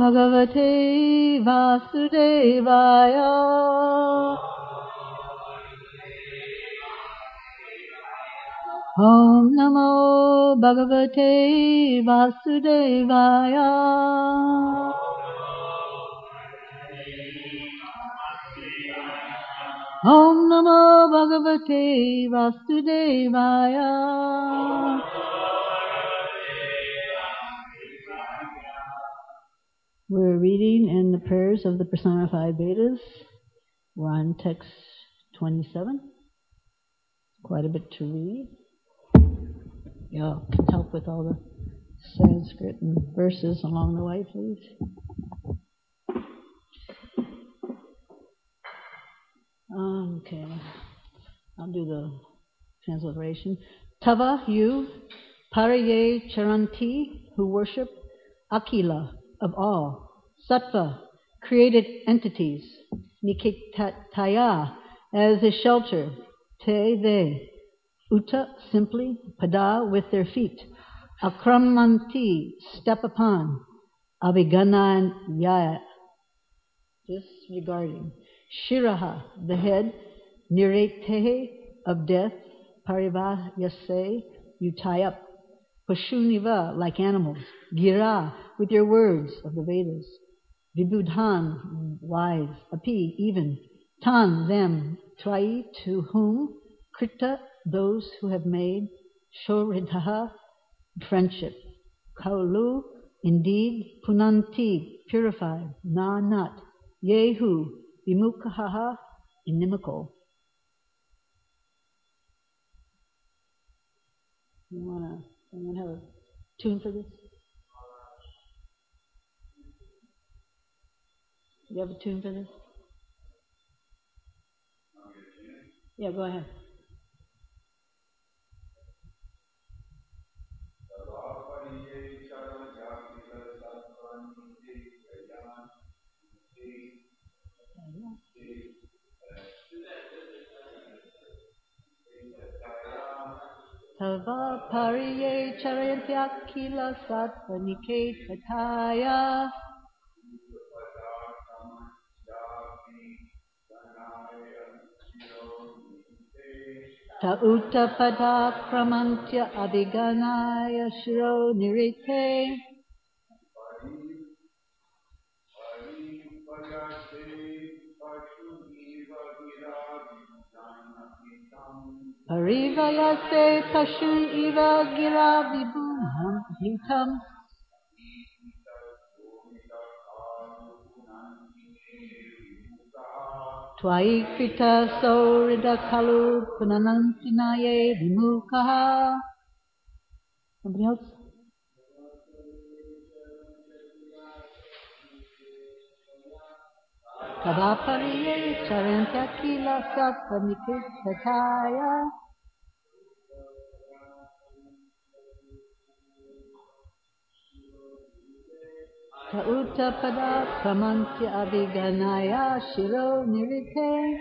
Bhagavate Vasudevaya. Om Namo Bhagavate Vasudevaya. Om Namo Bhagavate Vasudevaya. We're reading in the prayers of the personified Vedas. We're on text 27. Quite a bit to read. Y'all can help with all the Sanskrit and verses along the way, please. Okay, I'll do the transliteration. Tava, you, Paraye Charanti, who worship Akila, of all, Sattva, created entities, Nikitaya, as a shelter, Te, they, Uta, simply, Pada, with their feet, Akramanti, step upon, Abhiganaya, disregarding, Shiraha, the head, Niretehe, of death, Parivayase, you tie up, Pashuniva, like animals, Gira, with your words of the Vedas, Vibudhan, wise, Api, even, Tan, them, Tvai, to whom, Krita, those who have made, Shoridhaha, friendship, Kaulu, indeed, Punanti, purified, Na, not, Yehu, Vimukhaha, inimical. Anyone have a tune for this? You have a tune for this? Yeah, go ahead. Tava pariye charayantyakila sattva niketataya. Ta uttapada kramantya abhiganaya shiro nirite. Parivayase pashun iva gira vibhum hitam. Tvai krita sorida kalu punanantinaye vimukha. Somebody else? Tadapariye charantyakila sattva nikittataya. Ta uttapada pramantya abhiganaya shiro nirite.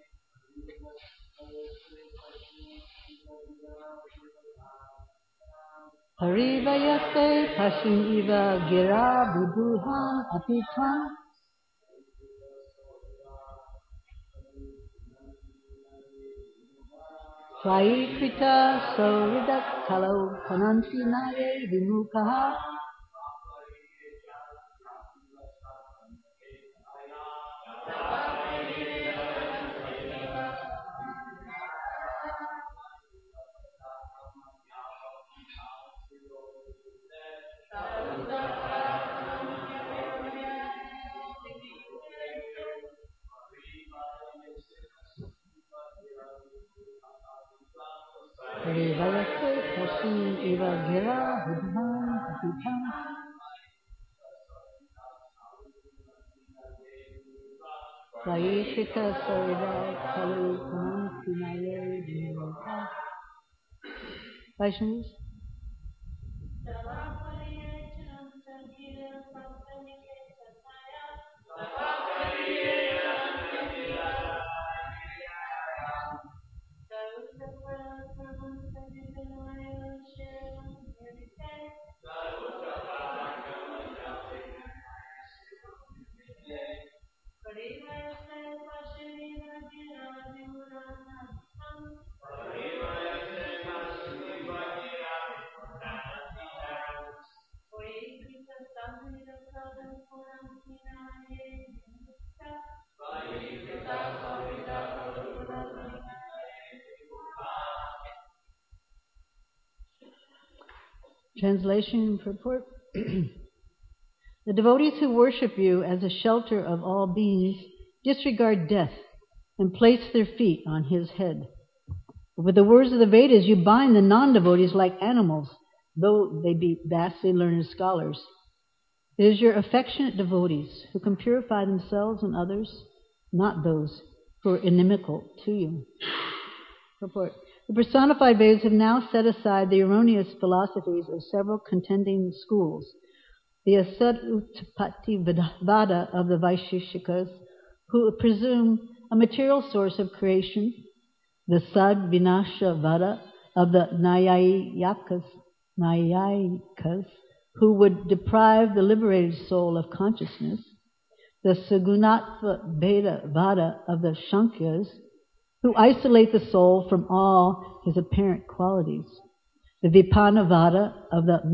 Parivayase pashun iva gira vibhuhan apitvam. Tvai krita soridak kalau panantinaye vimukha. Parivayase pashun iva gira vibhuhan apitvam. Tvai krita soridak kalau panantinaye vimukha. Vaishnavas? Translation purport. The devotees who worship you as a shelter of all beings disregard death and place their feet on his head. But with the words of the Vedas, you bind the non-devotees like animals, though they be vastly learned scholars. It is your affectionate devotees who can purify themselves and others, not those who are inimical to you. Purport. The personified Vedas have now set aside the erroneous philosophies of several contending schools. The Asad Utpatti Vada of the Vaishishikas, who presume a material source of creation, the Sad Vinasha Vada of the Nyayikas, who would deprive the liberated soul of consciousness, the Sagunatva Veda Vada of the Shankyas, who isolate the soul from all his apparent qualities, the Vipana Vada of the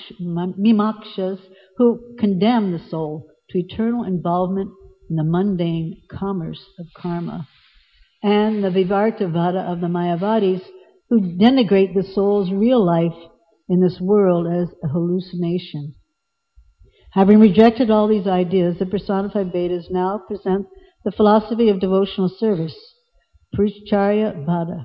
Mimakshas, who condemn the soul to eternal involvement in the mundane commerce of karma, and the Vivarta Vada of the Mayavadis, who denigrate the soul's real life in this world as a hallucination. Having rejected all these ideas, the personified Vedas now present the philosophy of devotional service, Puricharya Vada.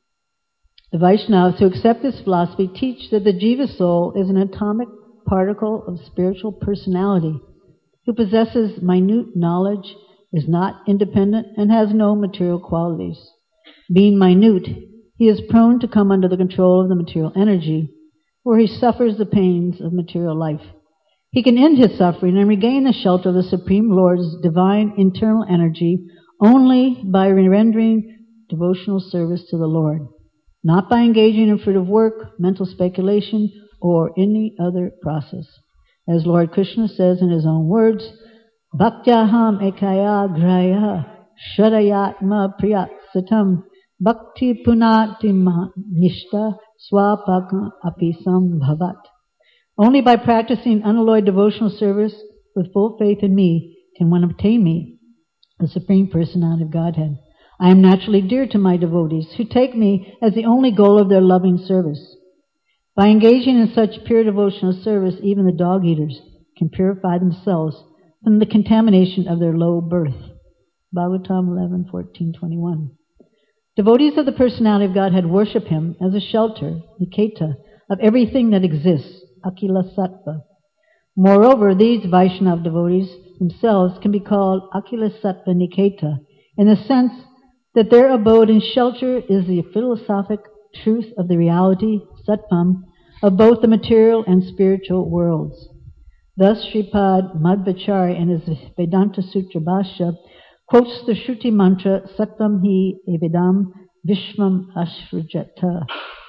The Vaishnavas who accept this philosophy teach that the Jiva soul is an atomic particle of spiritual personality who possesses minute knowledge, is not independent, and has no material qualities. Being minute, he is prone to come under the control of the material energy, where he suffers the pains of material life. He can end his suffering and regain the shelter of the Supreme Lord's divine internal energy only by rendering devotional service to the Lord, not by engaging in fruitive work, mental speculation, or any other process. As Lord Krishna says in his own words, Bhaktyaham ekaya graya shadayatma priyat satam bhakti punati nishta swapakam apisam bhavat. Only by practicing unalloyed devotional service with full faith in me can one obtain me, the Supreme Personality of Godhead. I am naturally dear to my devotees, who take me as the only goal of their loving service. By engaging in such pure devotional service, even the dog-eaters can purify themselves from the contamination of their low birth. Bhagavatam 11:14-21. Devotees of the Personality of Godhead worship him as a shelter, niketa, of everything that exists, akila sattva. Moreover, these Vaishnava devotees themselves can be called akila sattva niketa, in the sense that their abode and shelter is the philosophic truth of the reality, sattvam, of both the material and spiritual worlds. Thus, Sripad Madhvacharya in his Vedanta Sutra Bhashya quotes the Shruti mantra, Sattvam hi evidam vishvam ashrujata.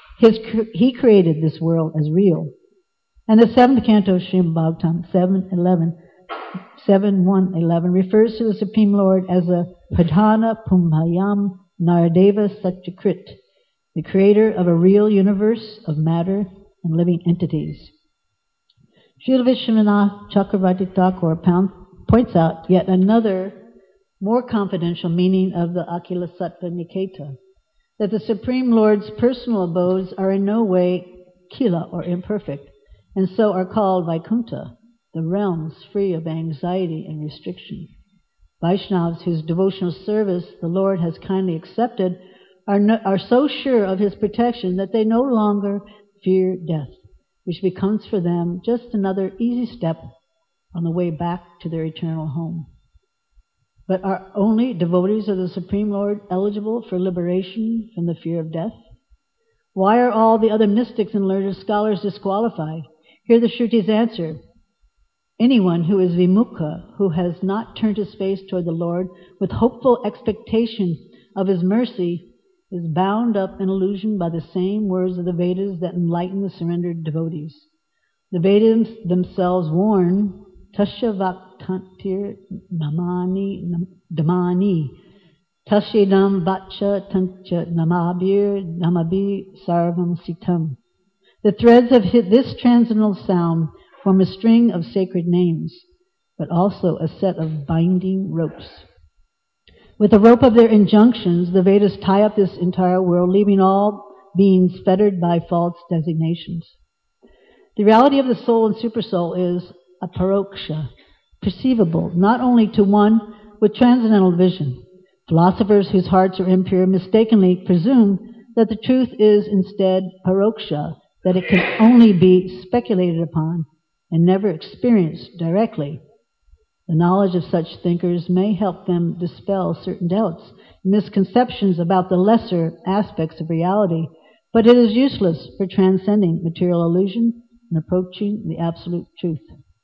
He created this world as real. And the seventh canto of Srimad Bhagavatam, 7.1.11, refers to the Supreme Lord as a Pradhana Pumbhayam Naradeva Satyakrit, the creator of a real universe of matter and living entities. Srila Vishwanath Chakravarti Thakur points out yet another more confidential meaning of the Akila Sattva Niketa, that the Supreme Lord's personal abodes are in no way kila or imperfect, and so are called Vaikuntha, the realms free of anxiety and restriction. Vaishnavas whose devotional service the Lord has kindly accepted are so sure of his protection that they no longer fear death, which becomes for them just another easy step on the way back to their eternal home. But are only devotees of the Supreme Lord eligible for liberation from the fear of death? Why are all the other mystics and learned scholars disqualified? Hear the Shrutis answer. Anyone who is vimukha, who has not turned his face toward the Lord with hopeful expectation of his mercy, is bound up in illusion by the same words of the Vedas that enlighten the surrendered devotees. The Vedas themselves warn, Tasya vaktantir damani, tasyedam vacha tancha namabi sarvam sitam. The threads of this transcendental sound form a string of sacred names, but also a set of binding ropes. With the rope of their injunctions, the Vedas tie up this entire world, leaving all beings fettered by false designations. The reality of the soul and supersoul is aparoksha, perceivable not only to one with transcendental vision. Philosophers whose hearts are impure mistakenly presume that the truth is instead paroksha, that it can only be speculated upon and never experienced directly. The knowledge of such thinkers may help them dispel certain doubts, misconceptions about the lesser aspects of reality, but it is useless for transcending material illusion and approaching the absolute truth.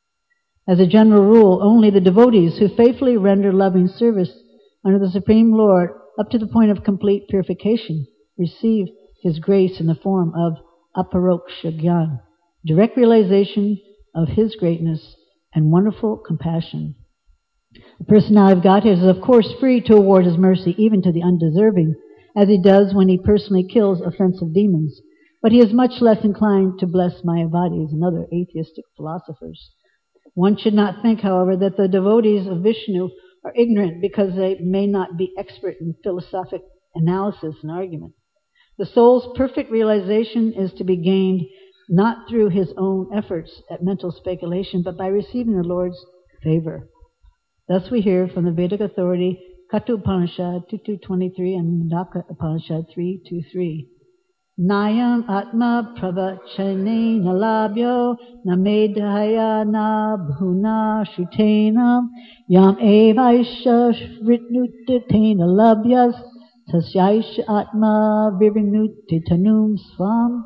As a general rule, only the devotees who faithfully render loving service under the Supreme Lord up to the point of complete purification receive His grace in the form of aparoksha jnana, direct realization of His greatness and wonderful compassion. The personality of Godhead is of course free to award His mercy even to the undeserving, as He does when He personally kills offensive demons, but He is much less inclined to bless Mayavadis and other atheistic philosophers. One should not think, however, that the devotees of Vishnu are ignorant because they may not be expert in philosophic analysis and argument. The soul's perfect realization is to be gained not through his own efforts at mental speculation, but by receiving the Lord's favor. Thus we hear from the Vedic authority Katha Upanishad 2.2.23 and Mundaka Upanishad 3.2.3. Nayam atma pravachane nalabhyo namedhaya na bhuna shritena yam evaisha vritnutitena labhyas tasyaisha atma virinutitanum swam.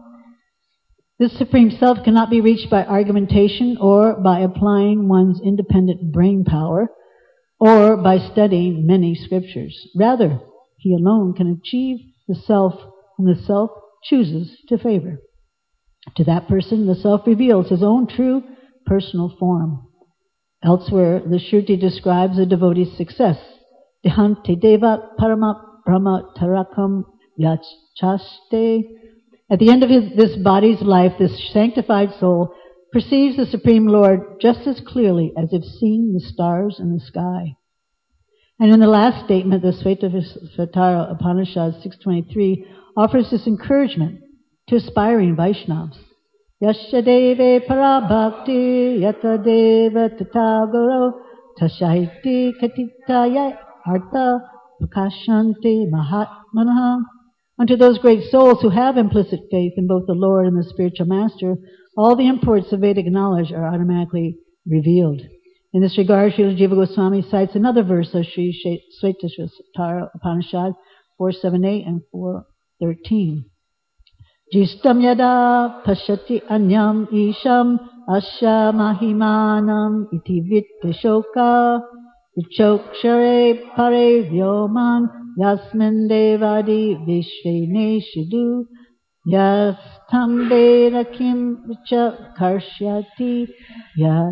This supreme self cannot be reached by argumentation or by applying one's independent brain power or by studying many scriptures. Rather, he alone can achieve the self whom the self chooses to favor. To that person, the self reveals his own true personal form. Elsewhere, the Shruti describes a devotee's success. Dehanti deva parama brahma tarakam yachaste. At the end of this body's life, this sanctified soul perceives the Supreme Lord just as clearly as if seeing the stars in the sky. And in the last statement, the Svetasvatara Upanishad 6.23 offers this encouragement to aspiring Vaishnavas. Yasya deve parabhakti yata deva tatagaro tashaiti katitaya artha prakashanti mahatmanaha. Unto those great souls who have implicit faith in both the Lord and the spiritual master, all the imports of Vedic knowledge are automatically revealed. In this regard, Srila Jiva Goswami cites another verse of Sri Svetasvatara Upanishad 4.7.8 and 4.13. Jistam yada pashyati anyam isham asya mahimanam iti vittishoka vichokshare pare vyoman yasmin devadi vishvene shidu yastam veda kim vicha karshyati ya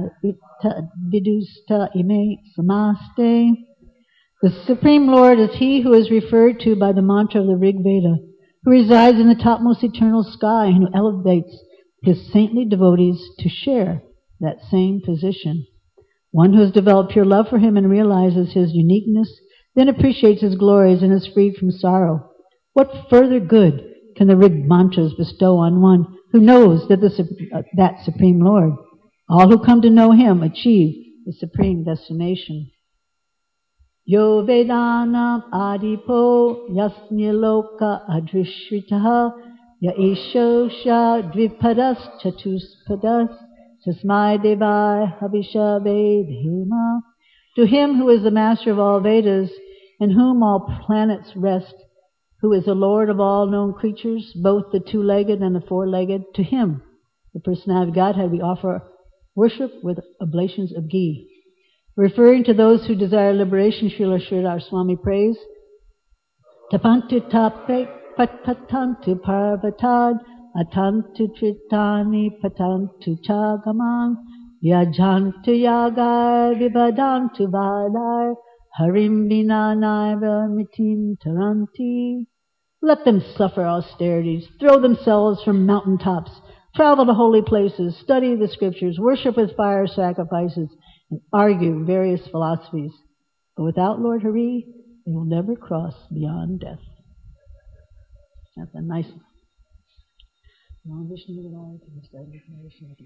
vidusta ime samaste. The Supreme Lord is He who is referred to by the mantra of the Rig Veda, who resides in the topmost eternal sky and who elevates His saintly devotees to share that same position. One who has developed pure love for Him and realizes His uniqueness, then appreciates His glories and is freed from sorrow. What further good can the Rig mantras bestow on one who knows that that Supreme Lord? All who come to know Him achieve the supreme destination. Yo Vedanam Adipo Yasniloka Adrishritaha Ya Esho Sha Dvipadas Chatuspadas Tasmai Devai Havisha Vedhima. To Him who is the master of all Vedas, in whom all planets rest, who is the Lord of all known creatures, both the two-legged and the four-legged, to Him, the personality of Godhead, we offer worship with oblations of ghee. Referring to those who desire liberation, Srila Sridhar Swami prays, Tapantu tape patantu parvatad atantu tritani patantu chagaman yajantu yagar vivadantu vadar harim vinanaiva mitin taranti. Let them suffer austerities, throw themselves from mountaintops, travel to holy places, study the scriptures, worship with fire sacrifices, and argue various philosophies. But without Lord Hari, they will never cross beyond death. That's a nice one. Ram Vishnu Vinay, Sarvati Vishnu.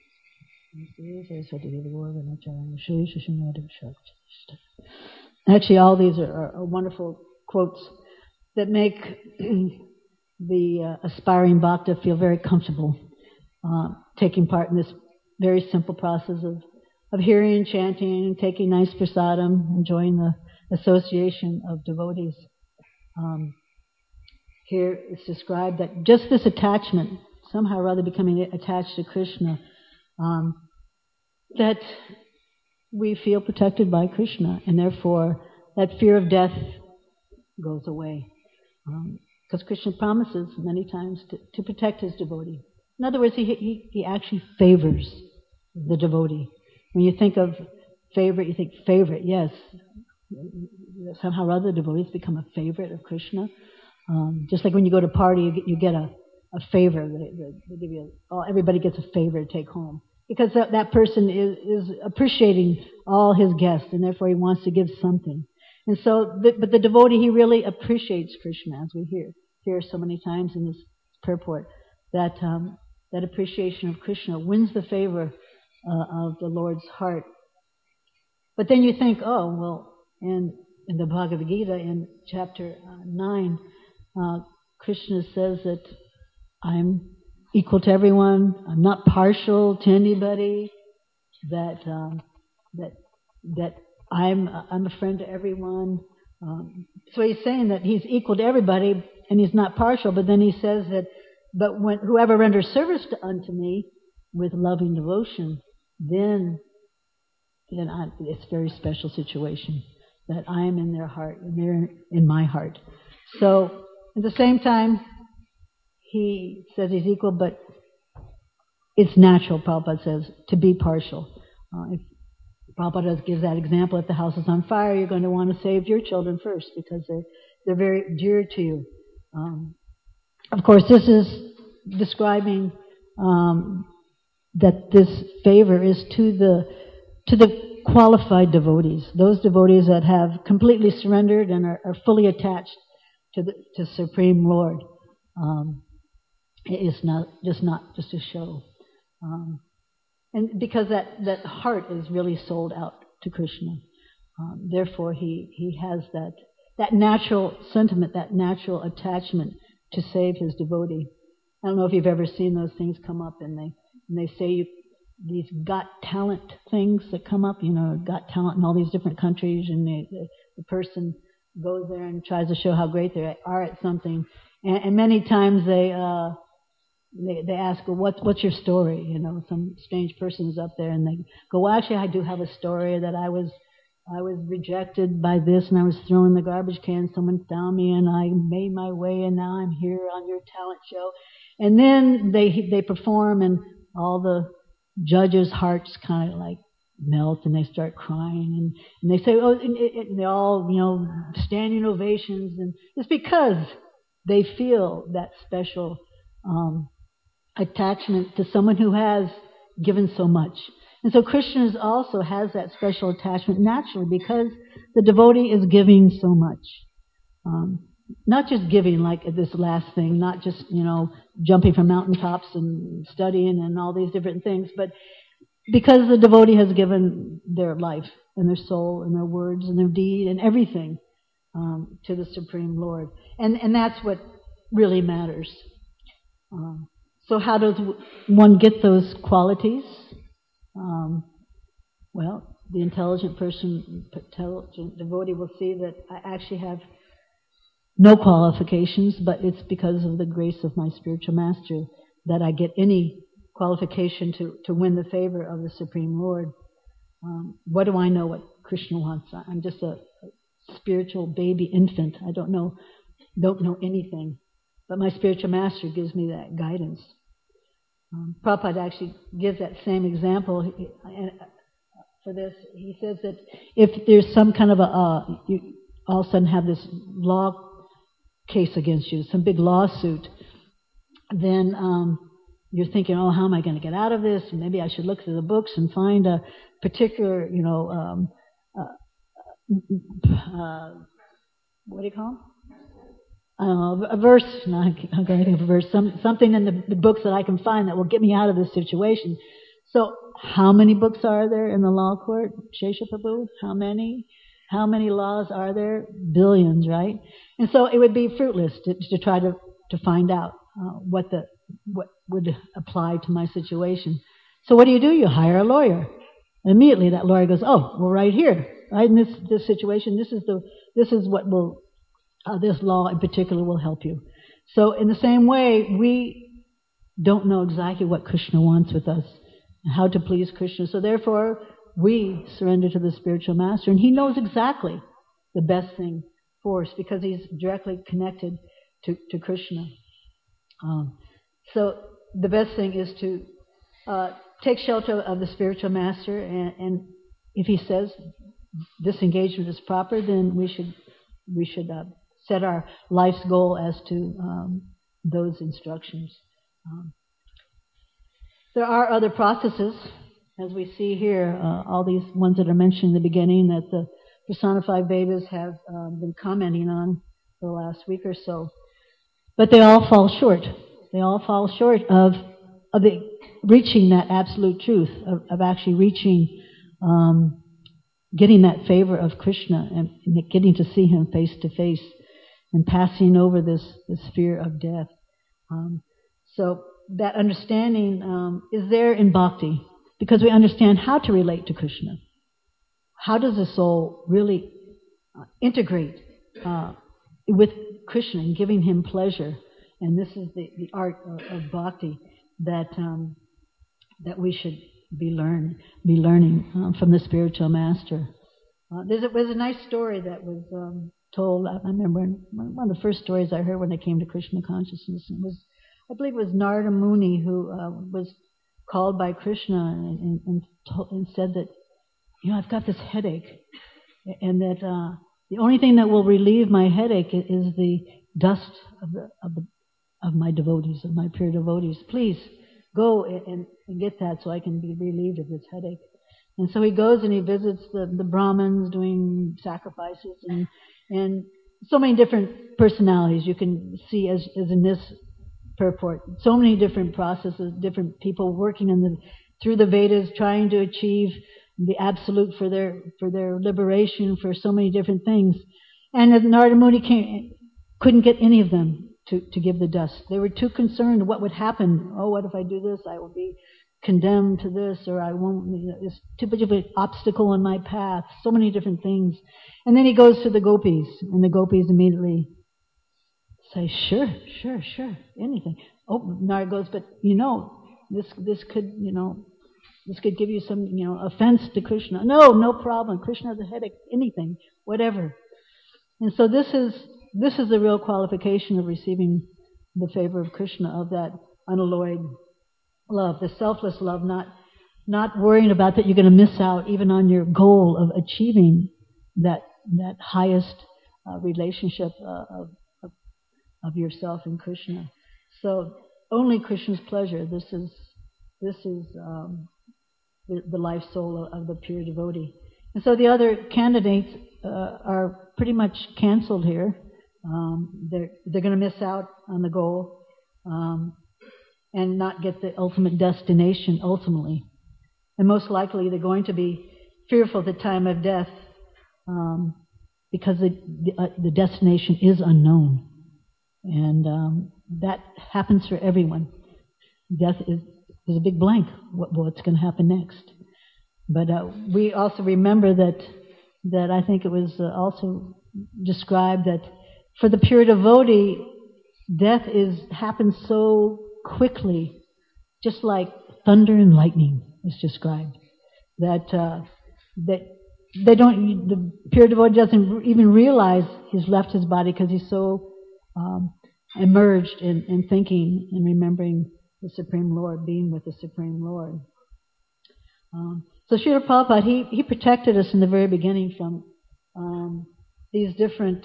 Actually, all these are wonderful quotes that make the aspiring bhakta feel very comfortable taking part in this very simple process of hearing and chanting and taking nice prasadam, enjoying the association of devotees. Here it's described that just this attachment, somehow or other becoming attached to Krishna, that we feel protected by Krishna, and therefore that fear of death goes away. Because Krishna promises many times to protect his devotee. In other words, he actually favors the devotee. When you think of favorite, you think favorite, yes. Somehow or other devotees become a favorite of Krishna. Just like when you go to a party, you get a favor. They give you everybody gets a favor to take home. Because that person is appreciating all his guests, and therefore he wants to give something. And so, but the devotee, he really appreciates Krishna, as we hear so many times in this purport, that appreciation of Krishna wins the favor of the Lord's heart. But then you think, oh, well, in the Bhagavad Gita, in chapter 9, Krishna says that I'm equal to everyone, I'm not partial to anybody, that I'm a friend to everyone. So he's saying that he's equal to everybody and he's not partial, but then he says that, but when whoever renders service unto me with loving devotion, then it's a very special situation, that I am in their heart and they're in my heart. So at the same time, he says he's equal, but it's natural, Prabhupada says, to be partial. If Prabhupada gives that example, if the house is on fire, you're going to want to save your children first because they're very dear to you. Of course, this is describing that this favor is to the qualified devotees, those devotees that have completely surrendered and are fully attached to Supreme Lord. It's not just a show. And because that heart is really sold out to Krishna. Therefore, he has that natural sentiment, that natural attachment to save his devotee. I don't know if you've ever seen those things come up, and they say these Got Talent things that come up, Got Talent in all these different countries, and the person goes there and tries to show how great they are at something. And many times they ask, well, what's your story? Some strange person is up there and they go, well, actually I do have a story that I was rejected by this and I was thrown in the garbage can, someone found me and I made my way and now I'm here on your talent show. And then they perform and all the judges' hearts kind of like melt and they start crying and they say, oh, and they all, standing ovations, and it's because they feel that special attachment to someone who has given so much. And so Krishna also has that special attachment naturally because the devotee is giving so much. Not just giving like this last thing, not just, jumping from mountaintops and studying and all these different things, but because the devotee has given their life and their soul and their words and their deed and everything to the Supreme Lord. And that's what really matters. So how does one get those qualities? Well, the intelligent devotee will see that I actually have no qualifications, but it's because of the grace of my spiritual master that I get any qualification to win the favor of the Supreme Lord. What do I know what Krishna wants? I'm just a spiritual baby infant. I don't know anything. But my spiritual master gives me that guidance. Prabhupada actually gives that same example for this. He says that if there's some kind of you all of a sudden have this law case against you, some big lawsuit, then you're thinking, oh, how am I going to get out of this? Maybe I should look through the books and find a particular, what do you call them? a verse, I'm going to think of a verse, something in the books that I can find that will get me out of this situation. So how many books are there in the law court, Shesha Prabhu? How many? How many laws are there? Billions, right? And so it would be fruitless to try to find out what would apply to my situation. So what do? You hire a lawyer. And immediately that lawyer goes, oh, well, right here, right in this situation, this is what will this law in particular will help you. So in the same way, we don't know exactly what Krishna wants with us, how to please Krishna. So therefore, we surrender to the spiritual master, and he knows exactly the best thing for us because he's directly connected to Krishna. So the best thing is to take shelter of the spiritual master, and if he says this engagement is proper, then we should set our life's goal as to those instructions. There are other processes, as we see here, all these ones that are mentioned in the beginning that the personified Vedas have been commenting on for the last week or so. But they all fall short. They all fall short of reaching that absolute truth, of actually reaching, getting that favor of Krishna and getting to see him face to face and passing over this fear of death. So that understanding is there in bhakti because we understand how to relate to Krishna. How does the soul really integrate with Krishna and giving him pleasure? And this is the art of bhakti that we should be learning from the spiritual master. There was a nice story that was told. I remember one of the first stories I heard when I came to Krishna consciousness. I believe it was Narada Muni who was called by Krishna and said that, I've got this headache, and that the only thing that will relieve my headache is the dust of my devotees, of my pure devotees. Please go and get that so I can be relieved of this headache. And so he goes and he visits the Brahmins doing sacrifices and so many different personalities you can see as in this purport. So many different processes, different people working through the Vedas, trying to achieve the absolute for their liberation, for so many different things. And as Narada Muni couldn't get any of them to give the dust. They were too concerned what would happen. Oh, what if I do this? I will be condemned to this, or I won't, it's too much of an obstacle on my path. So many different things. And then he goes to the gopis, and the gopis immediately say, sure, anything. Oh, Narada goes, but this could give you some, offense to Krishna. No problem. Krishna has a headache, anything, whatever. And so this is the real qualification of receiving the favor of Krishna, of that unalloyed love, the selfless love, not worrying about that you're going to miss out even on your goal of achieving that highest relationship of yourself and Krishna. So only Krishna's pleasure. This is the life soul of the pure devotee. And so the other candidates are pretty much canceled here. They're going to miss out on the goal and not get the ultimate destination ultimately. And most likely they're going to be fearful at the time of death because the destination is unknown. And that happens for everyone. Death is a big blank. What's going to happen next? But we also remember that I think it was also described that for the pure devotee, death happens so quickly, just like thunder and lightning is described. That the pure devotee doesn't even realize he's left his body because he's so immersed in thinking and remembering the Supreme Lord, being with the Supreme Lord. So Srila Prabhupada, he protected us in the very beginning from these different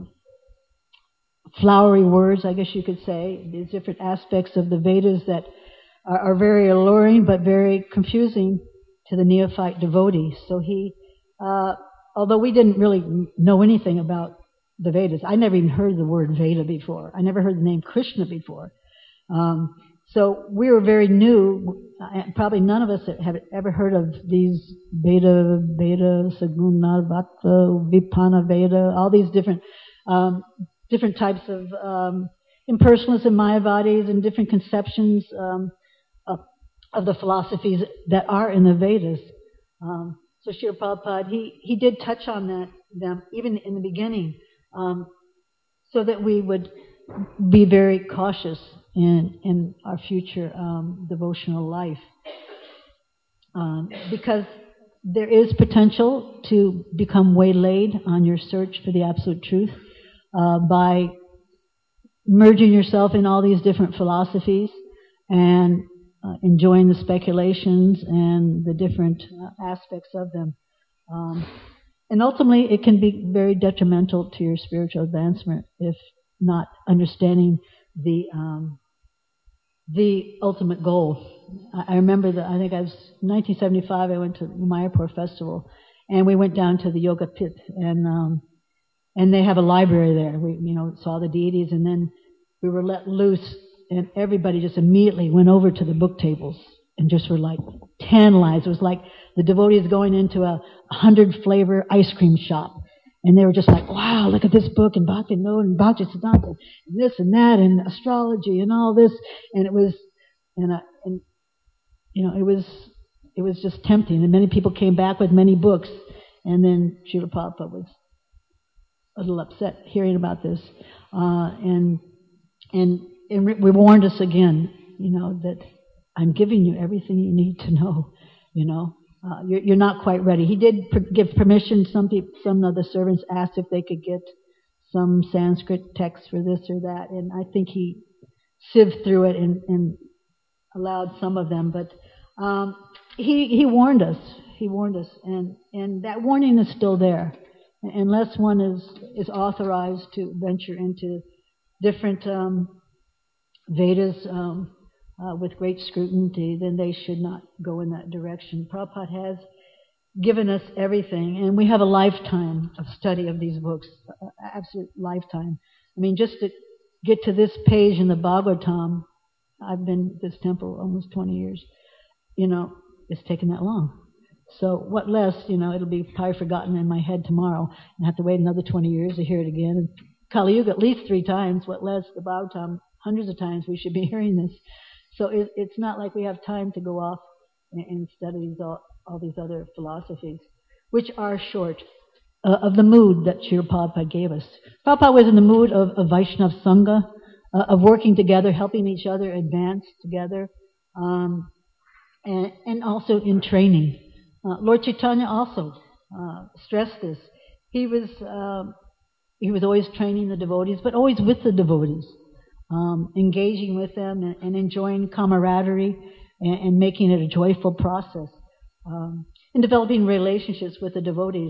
flowery words, I guess you could say, these different aspects of the Vedas that are very alluring but very confusing to the neophyte devotee. So he, although we didn't really know anything about the Vedas. I never even heard the word Veda before. I never heard the name Krishna before. So we were very new. Probably none of us have ever heard of these Veda, Saguna, Vatva, Vipana Veda, all these different types of impersonalists and Mayavadis and different conceptions of the philosophies that are in the Vedas. So Srila Prabhupada, he did touch on them even in the beginning, so that we would be very cautious in our future devotional life, because there is potential to become waylaid on your search for the absolute truth by merging yourself in all these different philosophies and enjoying the speculations and the different aspects of them. And ultimately, it can be very detrimental to your spiritual advancement if not understanding the ultimate goal. I remember that I think I was 1975. I went to the Mayapur Festival, and we went down to the Yoga Pit, and they have a library there. We saw the deities, and then we were let loose, and everybody just immediately went over to the book tables and just were like tantalized. It was like the devotees going into a 100-flavor ice cream shop. And they were just like, wow, look at this book, and Bhakti Vinod, and Bhakti Siddhanta, and this and that, and astrology, and all this. And it was, it was just tempting. And many people came back with many books. And then Srila Prabhupada was a little upset hearing about this. And we warned us again, that I'm giving you everything you need to know, You're not quite ready. He did give permission. Some of the servants asked if they could get some Sanskrit text for this or that, and I think he sieved through it and allowed some of them. But he warned us. He warned us, and that warning is still there. Unless one is authorized to venture into different Vedas with great scrutiny, then they should not go in that direction. Prabhupada has given us everything, and we have a lifetime of study of these books, absolute lifetime. I mean, just to get to this page in the Bhagavatam, I've been at this temple almost 20 years, it's taken that long. So what less, it'll be probably forgotten in my head tomorrow, and have to wait another 20 years to hear it again. And Kali Yuga at least 3 times, what less, the Bhagavatam, hundreds of times we should be hearing this. So it's not like we have time to go off and study all these other philosophies, which are short of the mood that Srila Prabhupada gave us. Prabhupada was in the mood of Vaishnava Sangha, of working together, helping each other advance together, and also in training. Lord Chaitanya also stressed this. He was always training the devotees, but always with the devotees. Engaging with them and enjoying camaraderie and making it a joyful process, and developing relationships with the devotees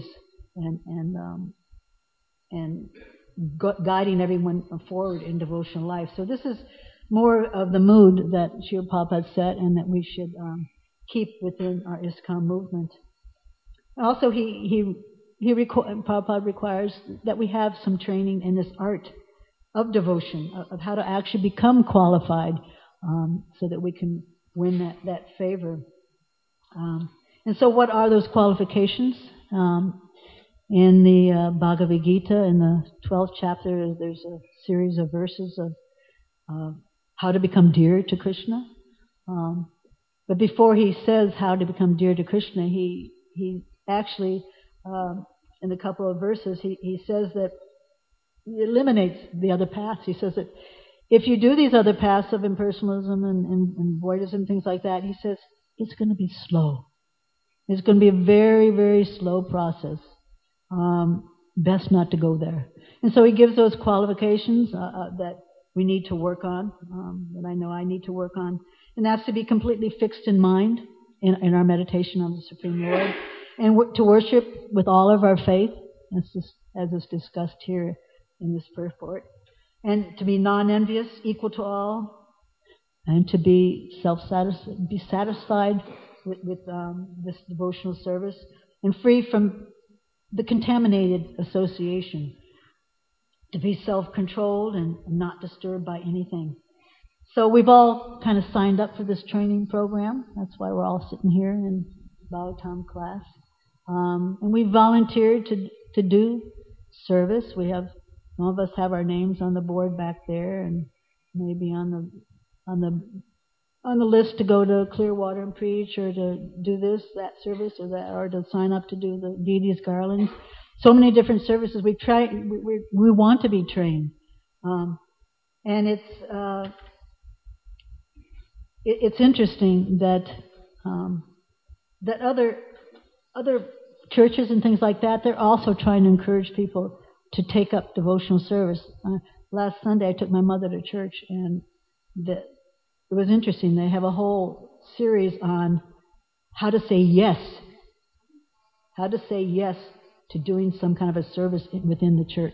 and guiding everyone forward in devotional life. So this is more of the mood that Srila Prabhupada set, and that we should keep within our ISKCON movement. Also, Prabhupada requires that we have some training in this art of devotion, of how to actually become qualified, so that we can win that favor. And so what are those qualifications? In the Bhagavad Gita, in the 12th chapter, there's a series of verses of how to become dear to Krishna. But before he says how to become dear to Krishna, he actually, in a couple of verses, he says that he eliminates the other paths. He says that if you do these other paths of impersonalism and voidism, things like that, he says it's going to be slow. It's going to be a very, very slow process. Best not to go there. And so he gives those qualifications that we need to work on, that I know I need to work on. And that's to be completely fixed in mind in our meditation on the Supreme Lord, and to worship with all of our faith, as is discussed here in this purport, and to be non-envious, equal to all, and to be satisfied with this devotional service, and free from the contaminated association. to be self-controlled and not disturbed by anything. So we've all kind of signed up for this training program. That's why we're all sitting here in Bhagavatam class. And we volunteered to do service. Some of us have our names on the board back there, and maybe on the list to go to Clearwater and preach, or to do this, that service, or to sign up to do the deities garlands. So many different services. We want to be trained, and it's interesting that that other churches and things like that, they're also trying to encourage people to take up devotional service. Last Sunday, I took my mother to church, and it was interesting. They have a whole series on how to say yes to doing some kind of a service within the church.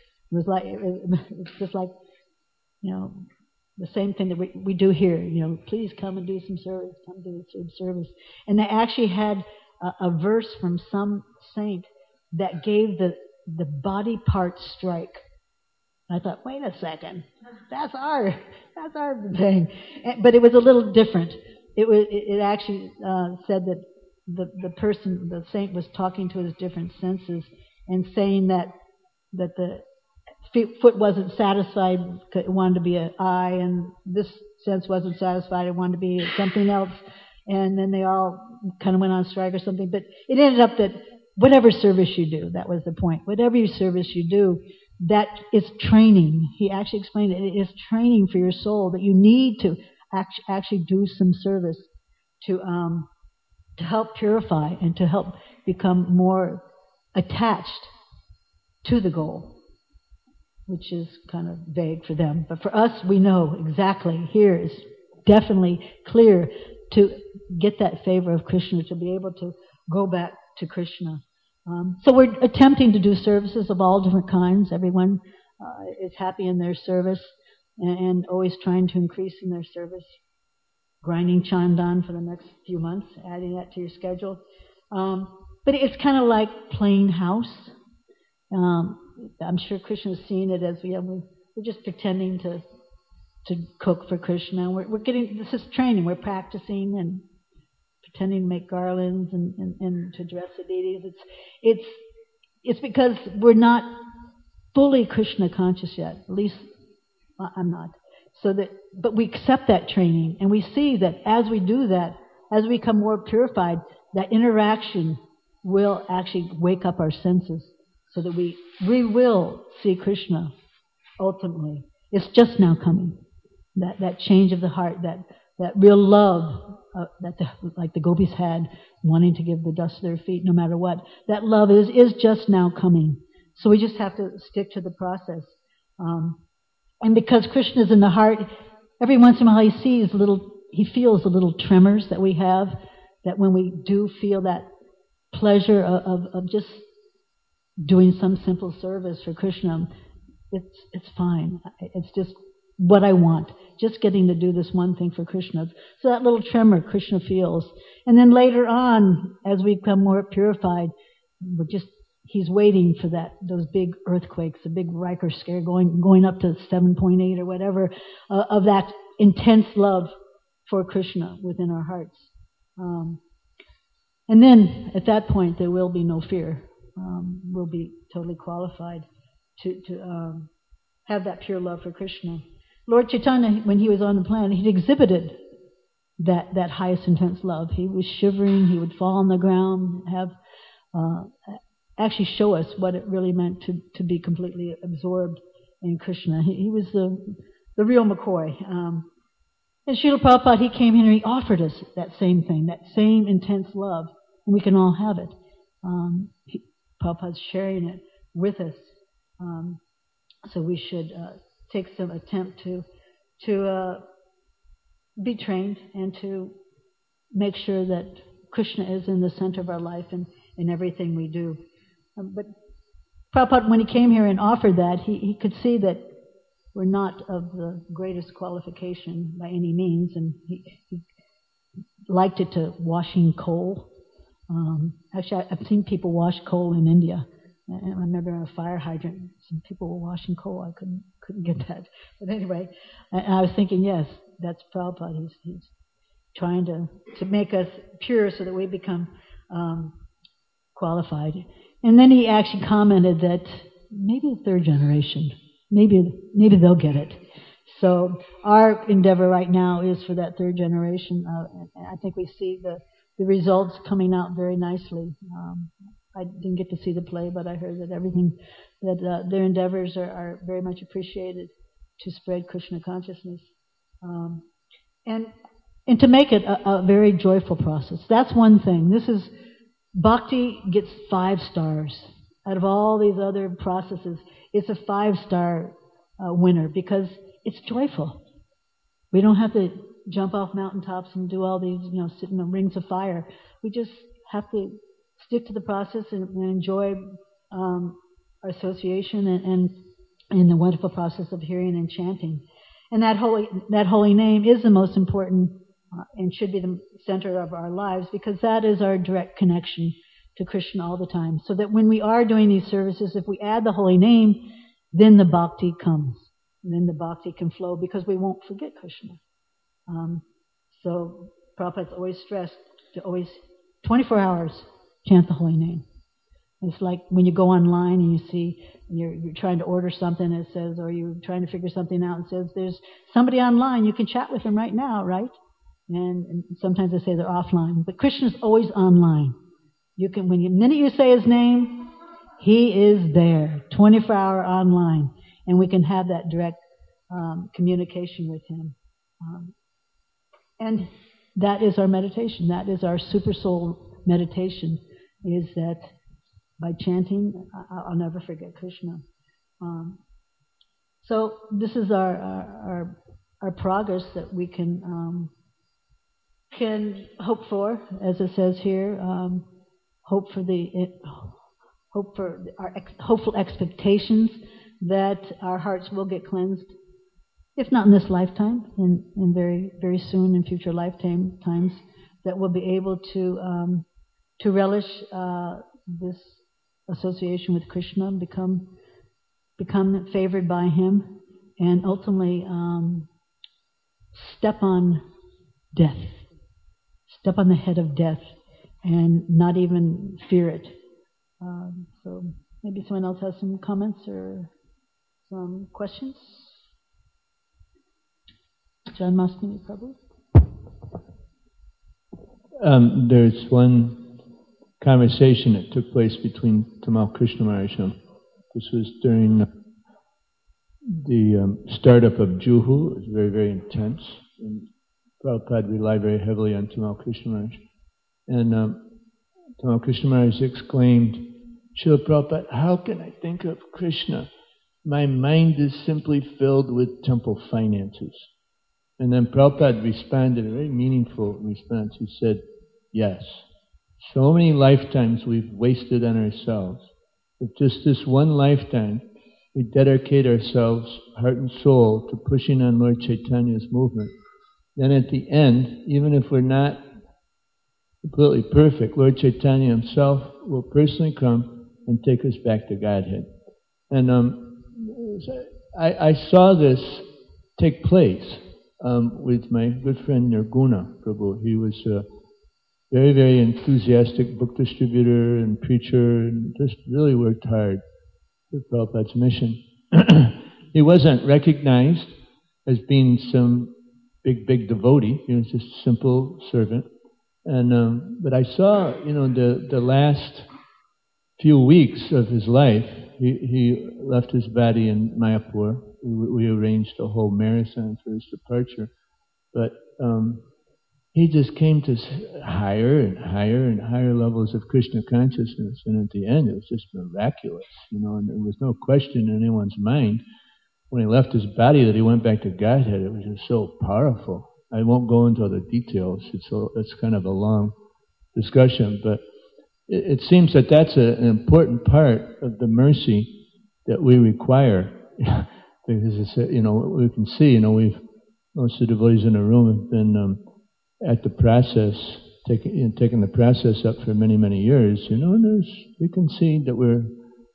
It's just like, the same thing that we do here. Please come and do some service. Come do some service. And they actually had a verse from some saint that gave the body part strike. I thought, wait a second, that's our thing. But it was a little different. It actually said that the saint was talking to his different senses and saying that the foot wasn't satisfied, it wanted to be an eye, and this sense wasn't satisfied, it wanted to be something else, and then they all kind of went on strike or something. But it ended up that whatever service you do, that was the point. Whatever service you do, that is training. He actually explained it is training for your soul, that you need to actually do some service to help purify and to help become more attached to the goal, which is kind of vague for them. But for us, we know exactly. Here is definitely clear to get that favor of Krishna, to be able to go back to Krishna. So we're attempting to do services of all different kinds. Everyone is happy in their service and always trying to increase in their service. Grinding Chandan for the next few months, adding that to your schedule. But it's kind of like playing house. I'm sure Krishna's seen it as we're just pretending to cook for Krishna. This is training. We're practicing and pretending to make garlands and to dress the deities. It's because we're not fully Krishna conscious yet. At least I'm not. But we accept that training, and we see that as we do that, as we become more purified, that interaction will actually wake up our senses, so that we will see Krishna ultimately. It's just now coming. That change of the heart, that real love like the gopis had, wanting to give the dust of their feet no matter what. That love is just now coming. So we just have to stick to the process. And because Krishna is in the heart, every once in a while he feels the little tremors that we have, that when we do feel that pleasure of just doing some simple service for Krishna, it's fine. It's just what I want. Just getting to do this one thing for Krishna. So that little tremor Krishna feels. And then later on, as we become more purified, he's waiting for those big earthquakes, the big Riker scare going up to 7.8 or whatever, of that intense love for Krishna within our hearts. And then at that point there will be no fear. We'll be totally qualified to have that pure love for Krishna. Lord Chaitanya, when he was on the planet, he exhibited that highest intense love. He was shivering, he would fall on the ground, actually show us what it really meant to be completely absorbed in Krishna. He was the real McCoy. And Srila Prabhupada, he came here and he offered us that same thing, that same intense love, and we can all have it. Prabhupada's sharing it with us. So we should take some attempt to be trained and to make sure that Krishna is in the center of our life and in everything we do. But Prabhupada, when he came here and offered that, he could see that we're not of the greatest qualification by any means, and he liked it to washing coal. Actually, I've seen people wash coal in India, And I remember a fire hydrant, some people were washing coal. I couldn't get that. But anyway, and I was thinking, yes, that's Prabhupada. He's trying to make us pure so that we become qualified. And then he actually commented that maybe the third generation, maybe they'll get it. So our endeavor right now is for that third generation. And I think we see the results coming out very nicely. I didn't get to see the play, but I heard that everything, that their endeavors are very much appreciated to spread Krishna consciousness. And to make it a very joyful process. That's one thing. Bhakti gets 5 stars. Out of all these other processes, it's a 5-star winner because it's joyful. We don't have to jump off mountaintops and do all these, sit in the rings of fire. We just have to stick to the process and enjoy our association and the wonderful process of hearing and chanting. And that holy name is the most important and should be the center of our lives because that is our direct connection to Krishna all the time. So that when we are doing these services, if we add the holy name, then the bhakti comes. And then the bhakti can flow because we won't forget Krishna. So Prabhupada's always stressed to always, 24 hours, chant the holy name. It's like when you go online and you see, you're trying to order something, it says, or you're trying to figure something out, and it says, there's somebody online, you can chat with them right now, right? And sometimes they say they're offline. But Krishna's always online. The minute you say his name, he is there, 24-hour online. And we can have that direct communication with him. And that is our meditation. That is our super soul meditation, is that by chanting, I'll never forget Krishna. So this is our progress that we can hope for, as it says here. Hope for our hopeful expectations that our hearts will get cleansed, if not in this lifetime, in very, very soon in future lifetimes, that we'll be able to relish this association with Krishna, become favored by him, and ultimately step on death, step on the head of death, and not even fear it. So maybe someone else has some comments or some questions? John Mastani, Prabhu? There's one conversation that took place between Tamal Krishna Maharaj. This was during the startup of Juhu. It was very, very intense. And Prabhupada relied very heavily on Tamal Krishna Maharaj. And Tamal Krishna Maharaj exclaimed, "Srila Prabhupada, how can I think of Krishna? My mind is simply filled with temple finances." And then Prabhupada responded, a very meaningful response. He said, "Yes, so many lifetimes we've wasted on ourselves. If just this one lifetime we dedicate ourselves, heart and soul, to pushing on Lord Chaitanya's movement, then at the end, even if we're not completely perfect, Lord Chaitanya himself will personally come and take us back to Godhead." And I saw this take place with my good friend Nirguna Prabhu. He was a very, very enthusiastic book distributor and preacher, and just really worked hard for Prabhupada's mission. He wasn't recognized as being some big devotee. He was just a simple servant. And but I saw, the last few weeks of his life, he left his body in Mayapur. We arranged a whole marathon for his departure. But he just came to higher and higher and higher levels of Krishna consciousness. And at the end, it was just miraculous, and there was no question in anyone's mind when he left his body that he went back to Godhead. It was just so powerful. I won't go into the details. It's kind of a long discussion, but it seems that that's an important part of the mercy that we require. Because it's, we can see, most of the devotees in the room have been at the process, taking the process up for many, many years, and we can see that we're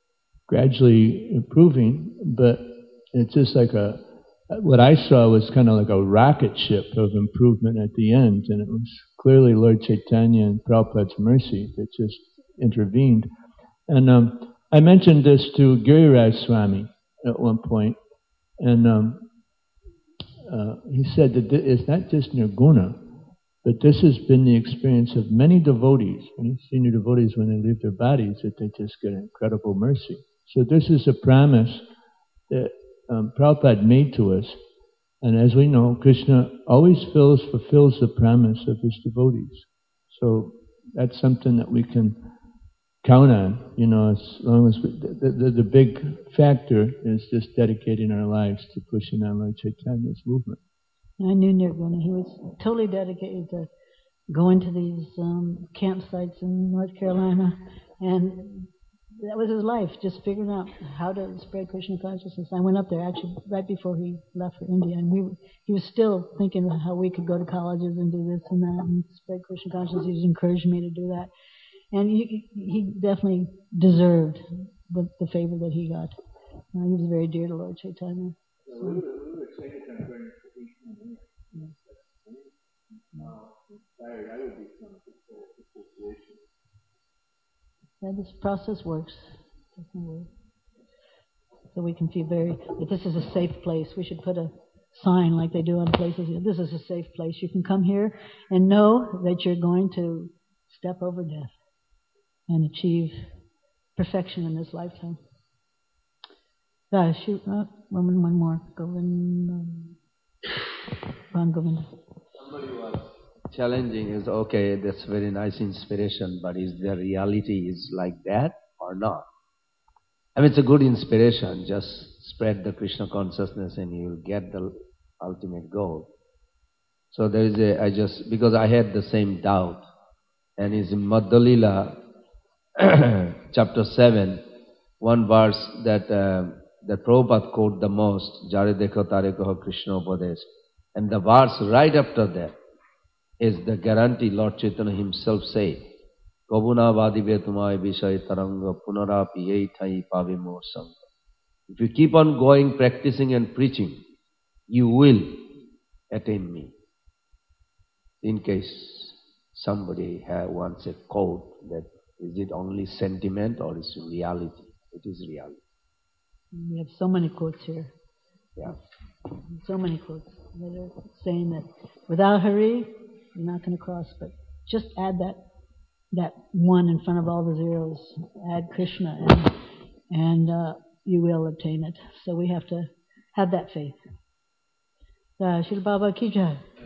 gradually improving, but it's just like what I saw was kind of like a rocket ship of improvement at the end, and it was clearly Lord Chaitanya and Prabhupada's mercy that just intervened. And I mentioned this to Giriraj Swami at one point, and he said that it's not just nirguna, but this has been the experience of many devotees, many senior devotees when they leave their bodies, that they just get incredible mercy. So this is a promise that Prabhupada made to us. And as we know, Krishna always fulfills the promise of his devotees. So that's something that we can count on, as long as the big factor is just dedicating our lives to pushing on Lord Chaitanya's movement. I knew Nirguna. He was totally dedicated to going to these campsites in North Carolina, and that was his life, just figuring out how to spread Krishna consciousness. I went up there actually right before he left for India, and he was still thinking about how we could go to colleges and do this and that and spread Krishna consciousness. He was encouraging me to do that. And he definitely deserved the favor that he got. He was very dear to Lord Chaitanya. So. Yeah, this process works. So we can feel that this is a safe place. We should put a sign like they do on places. This is a safe place. You can come here and know that you're going to step over death and achieve perfection in this lifetime. Shoot, one more. Govinda. Somebody was challenging is, okay, that's very nice inspiration, but is the reality is like that or not? I mean, it's a good inspiration, just spread the Krishna consciousness and you'll get the ultimate goal. So there is because I had the same doubt, and it's in Madhya Lila, chapter 7, one verse that Prabhupada quote the most, Jare dekho tare kaho Krishna upadesh. And the verse right after that is the guarantee Lord Chaitanya himself said, Kabuna vadive tumai vishay taranga punarapi yei thai pavi mor sangha. If you keep on going, practicing and preaching, you will attain me. In case somebody wants a quote that is it only sentiment or is it reality? It is reality. We have so many quotes here. Yeah. So many quotes that are saying that without Hari, you're not going to cross, but just add that one in front of all the zeros. Add Krishna, and you will obtain it. So we have to have that faith. Srila Baba Ki Jai.